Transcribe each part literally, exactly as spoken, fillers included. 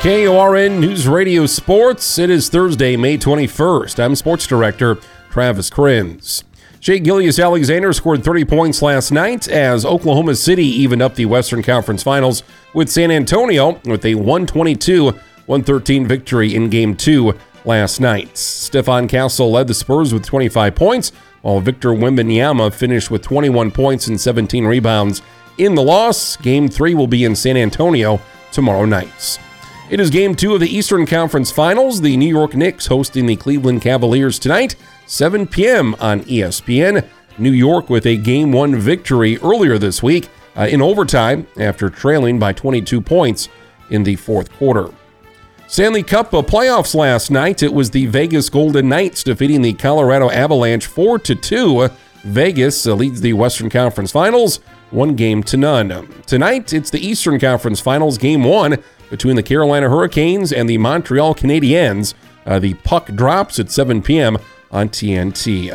K O R N News Radio Sports. It is Thursday, May twenty-first. I'm Sports Director Travis Krenz. Shea Gilgeous-Alexander scored thirty points last night as Oklahoma City evened up the Western Conference Finals with San Antonio with a one twenty-two one thirteen victory in Game two last night. Stephon Castle led the Spurs with twenty-five points, while Victor Wembanyama finished with twenty-one points and seventeen rebounds in the loss. Game three will be in San Antonio tomorrow night. It is Game two of the Eastern Conference Finals. The New York Knicks hosting the Cleveland Cavaliers tonight, seven p.m. on E S P N. New York with a Game one victory earlier this week uh, in overtime after trailing by twenty-two points in the fourth quarter. Stanley Cup playoffs last night. It was the Vegas Golden Knights defeating the Colorado Avalanche four to two. Vegas uh, leads the Western Conference Finals, one game to none. Tonight, it's the Eastern Conference Finals, Game one between the Carolina Hurricanes and the Montreal Canadiens. Uh, the puck drops at seven p.m. on T N T.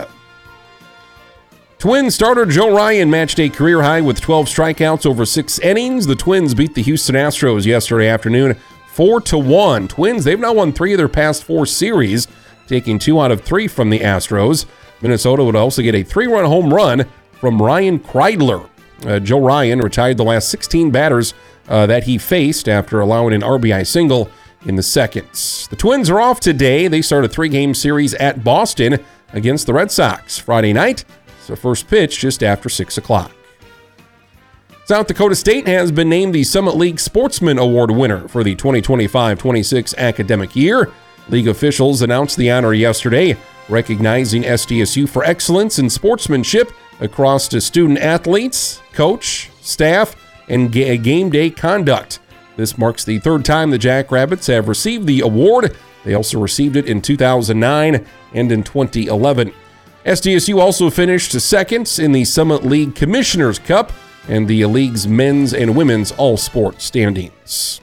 Twins starter Joe Ryan matched a career high with twelve strikeouts over six innings. The Twins beat the Houston Astros yesterday afternoon four to one. Twins, they've now won three of their past four series, taking two out of three from the Astros. Minnesota would also get a three-run home run from Ryan Kreidler. Uh, Joe Ryan retired the last sixteen batters uh, that he faced after allowing an R B I single in the second. The Twins are off today. They start a three-game series at Boston against the Red Sox Friday night. It's the first pitch just after six o'clock. South Dakota State has been named the Summit League Sportsman Award winner for the twenty twenty-five twenty-six academic year. League officials announced the honor yesterday, recognizing S D S U for excellence in sportsmanship across to student athletes, coach, staff, and ga- game day conduct. This marks the third time the Jackrabbits have received the award. They also received it in two thousand nine and in twenty eleven. S D S U also finished second in the Summit League Commissioner's Cup and the league's men's and women's all-sport standings.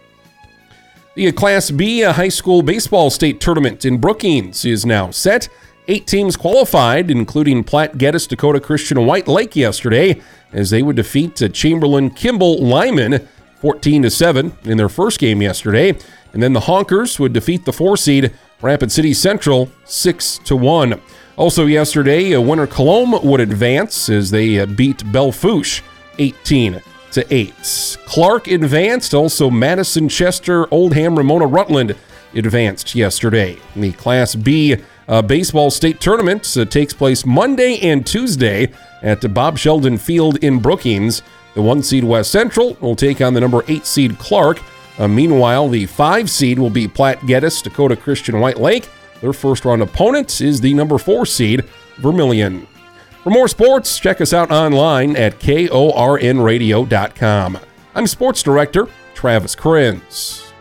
The Class B high school baseball state tournament in Brookings is now set. Eight teams qualified, including Platte Geddes Dakota Christian White Lake yesterday, as they would defeat Chamberlain Kimball Lyman fourteen to seven in their first game yesterday. And then the Honkers would defeat the four-seed Rapid City Central six to one. Also yesterday, Winter Colomb would advance as they beat Belle-Fourche eighteen to eight. Clark advanced. Also Madison, Chester, Oldham, Ramona, Rutland advanced yesterday. The Class B uh, baseball state tournament uh, takes place Monday and Tuesday at the Bob Sheldon Field in Brookings. The one seed West Central will take on the number eight seed Clark. Uh, meanwhile, the five seed will be Platte Geddes Dakota Christian White Lake. Their first round opponent is the number four seed Vermilion. For more sports, check us out online at K O R N radio dot com. I'm Sports Director Travis Krenz.